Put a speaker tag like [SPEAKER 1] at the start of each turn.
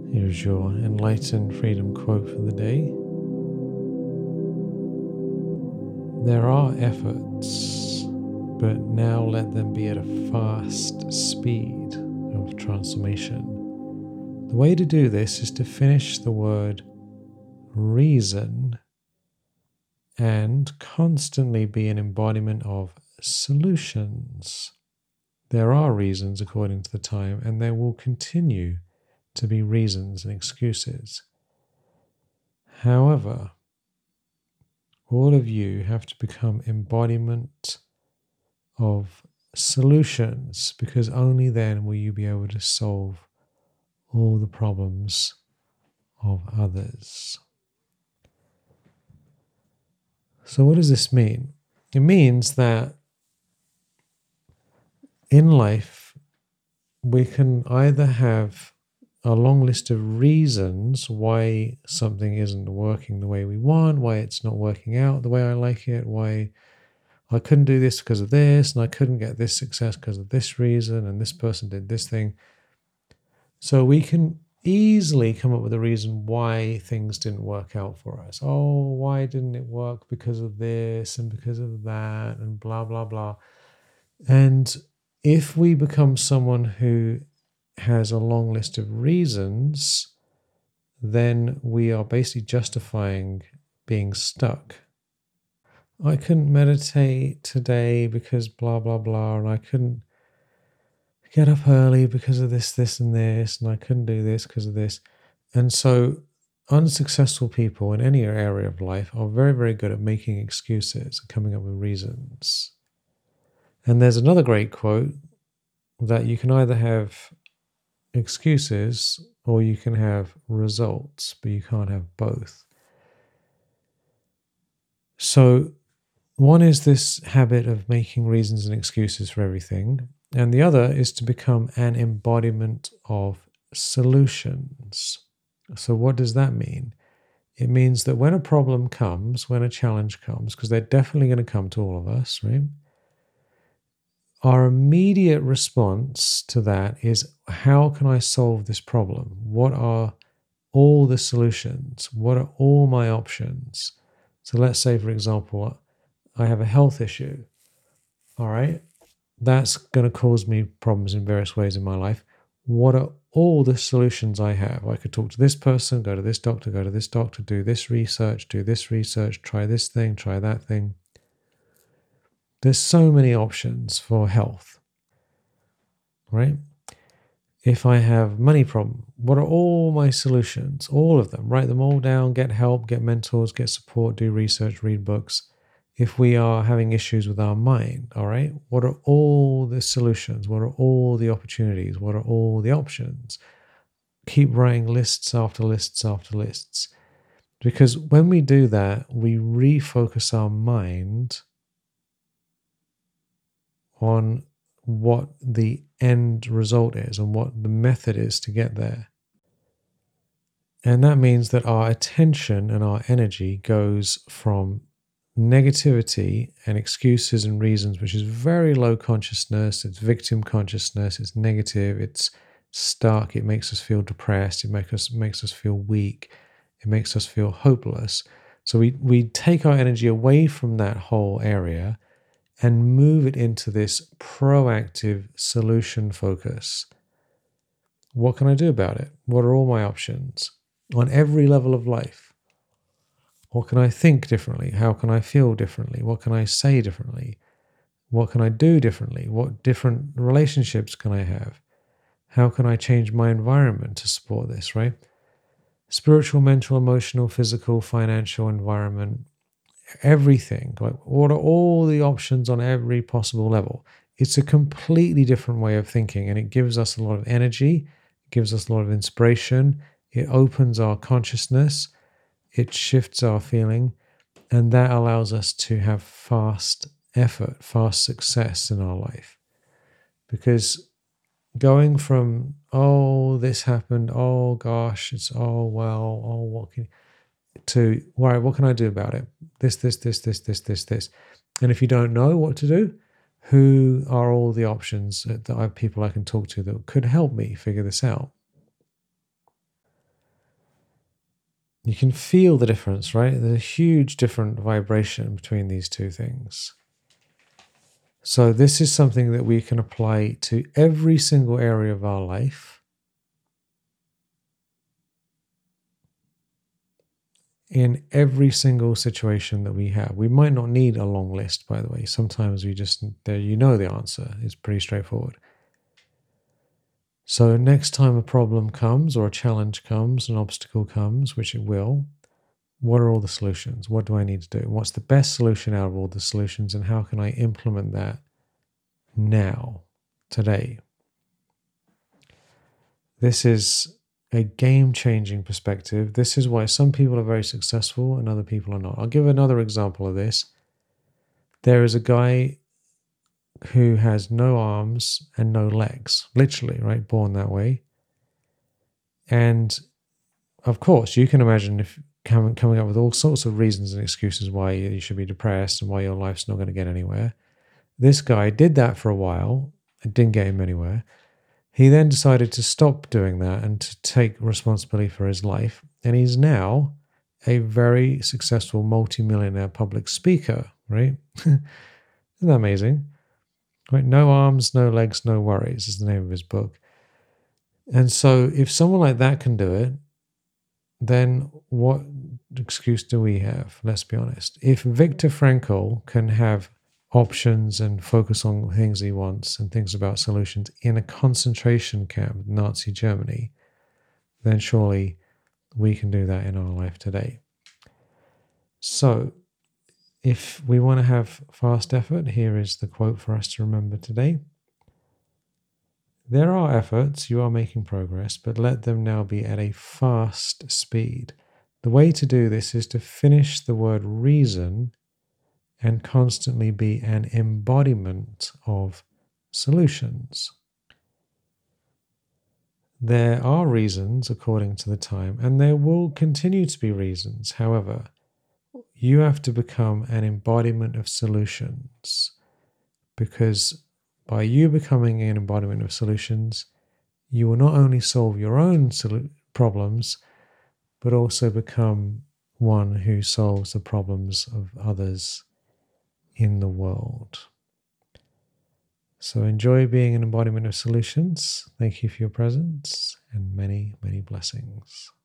[SPEAKER 1] Here's your enlightened freedom quote for the day. There are efforts, but now let them be at a fast speed of transformation. The way to do this is to finish the word reason and constantly be an embodiment of solutions. There are reasons according to the time, and there will continue to be reasons and excuses. However, all of you have to become embodiment of solutions, because only then will you be able to solve all the problems of others. So what does this mean? It means that in life, we can either have a long list of reasons why something isn't working the way we want, why it's not working out the way I like it, why I couldn't do this because of this, and I couldn't get this success because of this reason, and this person did this thing. So we can easily come up with a reason why things didn't work out for us. Oh, why didn't it work? Because of this and because of that and blah, blah, blah. And if we become someone who has a long list of reasons, then we are basically justifying being stuck. I couldn't meditate today because blah, blah, blah, and I couldn't get up early because of this, this, and this, and I couldn't do this because of this. And so unsuccessful people in any area of life are very, very good at making excuses and coming up with reasons. And there's another great quote that you can either have excuses or you can have results, but you can't have both. So one is this habit of making reasons and excuses for everything, and the other is to become an embodiment of solutions. So what does that mean? It means that when a problem comes, when a challenge comes, because they're definitely going to come to all of us, right? Our immediate response to that is, how can I solve this problem? What are all the solutions? What are all my options? So let's say, for example, I have a health issue. All right. That's going to cause me problems in various ways in my life. What are all the solutions I have? I could talk to this person, go to this doctor, do this research, try this thing, try that thing. There's so many options for health, right? If I have money problem, what are all my solutions? All of them. Write them all down, get help, get mentors, get support, do research, read books. If we are having issues with our mind, all right, what are all the solutions? What are all the opportunities? What are all the options? Keep writing lists after lists after lists. Because when we do that, we refocus our mind on what the end result is and what the method is to get there. And that means that our attention and our energy goes from negativity and excuses and reasons, which is very low consciousness, it's victim consciousness, it's negative, it's stuck, it makes us feel depressed, it makes us feel weak, it makes us feel hopeless. So we take our energy away from that whole area and move it into this proactive solution focus. What can I do about it? What are all my options on every level of life? What can I think differently? How can I feel differently? What can I say differently? What can I do differently? What different relationships can I have? How can I change my environment to support this, right? Spiritual, mental, emotional, physical, financial, environment, everything. Like, what are all the options on every possible level? It's a completely different way of thinking, and it gives us a lot of energy, it gives us a lot of inspiration, it opens our consciousness, it shifts our feeling, and that allows us to have fast effort, fast success in our life. Because going from, oh, this happened, oh gosh, it's, oh well, oh, what can, to, all right, what can I do about it? This. And if you don't know what to do, who are all the options that I have people I can talk to that could help me figure this out? You can feel the difference, right? There's a huge different vibration between these two things. So this is something that we can apply to every single area of our life, in every single situation that we have. We might not need a long list, by the way. Sometimes we just, there, you know the answer. It's pretty straightforward. So next time a problem comes or a challenge comes, an obstacle comes, which it will, what are all the solutions? What do I need to do? What's the best solution out of all the solutions, and how can I implement that now, today? This is a game-changing perspective. This is why some people are very successful and other people are not. I'll give another example of this. There is a guy who has no arms and no legs, literally, right? Born that way. And of course, you can imagine if coming up with all sorts of reasons and excuses why you should be depressed and why your life's not going to get anywhere. This guy did that for a while. It didn't get him anywhere. He then decided to stop doing that and to take responsibility for his life. And he's now a very successful multimillionaire public speaker, right? Isn't that amazing? Right? No arms, no legs, no worries is the name of his book. And so if someone like that can do it, then what excuse do we have? Let's be honest. If Viktor Frankl can have options and focus on things he wants and thinks about solutions in a concentration camp, Nazi Germany, then surely we can do that in our life today. So if we want to have fast effort, here is the quote for us to remember today. There are efforts, you are making progress, but let them now be at a fast speed. The way to do this is to finish the word reason and constantly be an embodiment of solutions. There are reasons according to the time, and there will continue to be reasons. However, you have to become an embodiment of solutions, because by you becoming an embodiment of solutions, you will not only solve your own problems, but also become one who solves the problems of others in the world. So enjoy being an embodiment of solutions. Thank you for your presence, and many, many blessings.